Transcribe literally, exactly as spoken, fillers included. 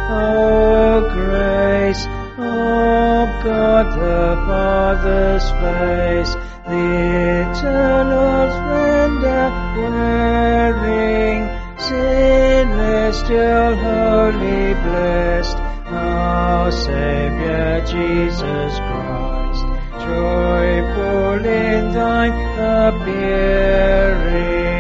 O grace of God the Father's face, the eternal splendor wearing, celestial, holy, blessed, our Saviour Jesus Christ, joyful in thine appearing.